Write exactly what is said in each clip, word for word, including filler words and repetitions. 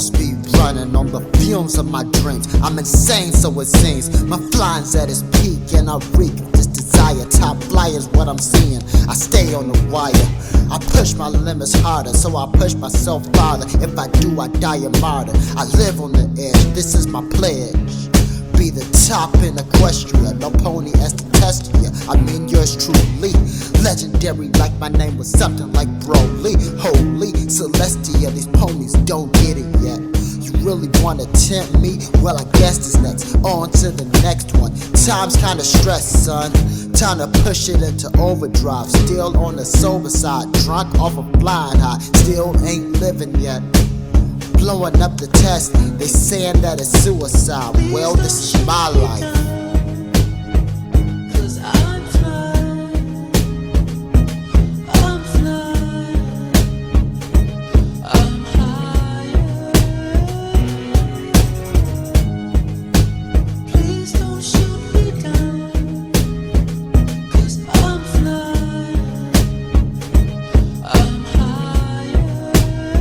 speed running on the fumes of my dreams. I'm insane, so it seems. My flying's at its peak, and I reek this desire. Top flyer's what I'm seeing. I stay on the wire. I push my limits harder, so I push myself farther. If I do, I die a martyr. I live on the edge. This is my pledge. Be the top in equestria, no pony as to test ya. I mean yours truly, legendary like my name was something like Broly. Holy Celestia, these ponies don't get it yet. You really wanna tempt me? Well, I guess this next. On to the next one. Time's kinda stressed, son. Time to push it into overdrive. Still on the sober side, drunk off a flying high. Still ain't living yet. Blowing up the test, they saying that it's suicide. Well, this is my life. Cause I'm flying, I'm flying, I'm higher. Please don't shoot me down. Cause I'm flying, I'm higher.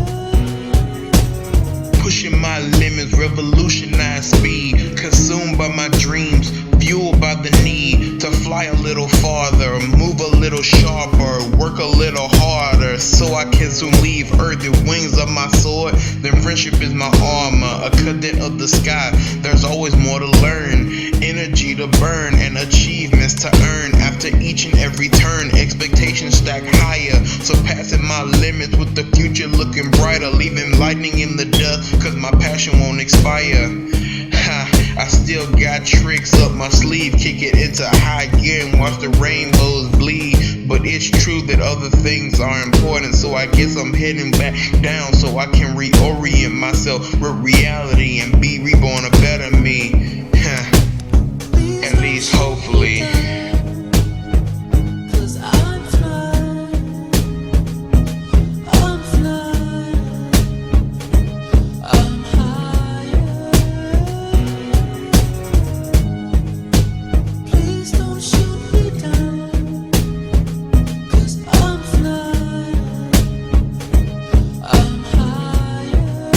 Pushing my limits, revolutionize speed. Consumed by my dreams, fueled by the need to fly a little farther, move a little sharper, work a little harder, so I can soon leave earth the wings of my sword. Then friendship is my armor, a cadet of the sky. There's always more to learn, energy to burn, and achievements to earn. After each and every turn, expectations stack higher, surpassing my limits with the future looking brighter, leaving lightning in the dust, cause my passion won't expire. Ha, I still got tricks up my sleeve, kick it into high gear and watch the rainbows bleed. But it's true that other things are important, so I guess I'm heading back down so I can reorient myself with reality and be reborn a better me. Ha, at least hopefully. Cause I'm flying, I'm flying, I'm higher. Please don't shoot me down. Cause I'm flying, I'm higher.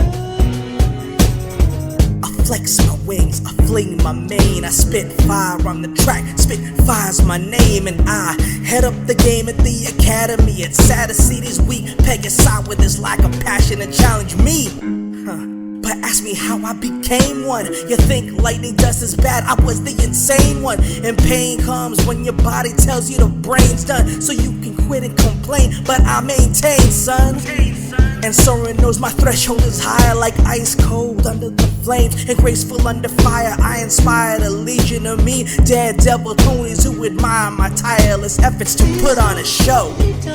I flex my wings, I fling my mane, I spit fire on the track, spit fire's my name, and I head up the game at the academy. It's sad to see these weak peggers side with this lack of passion and challenge me. Huh. But ask me how I became one. You think lightning dust is bad? I was the insane one. And pain comes when your body tells you the brain's done, so you can quit and complain, but I maintain, son. And Soren knows my threshold is higher, like ice cold under the flames and graceful under fire. I inspired a legion of me daredevil ponies who admire my tireless efforts to put on a show.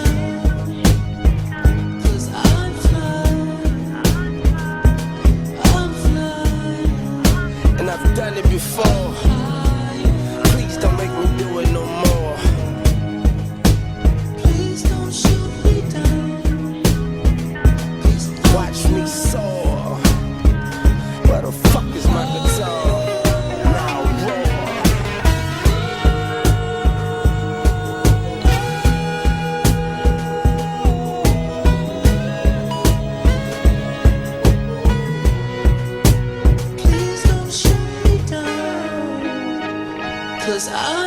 Cause I'm flying, I'm flying, And I've done it before. Please don't make me do it no more. please don't shoot me down. Watch me soar. Where the fuck is my guitar? Now roar. Please don't shoot me down. Cause I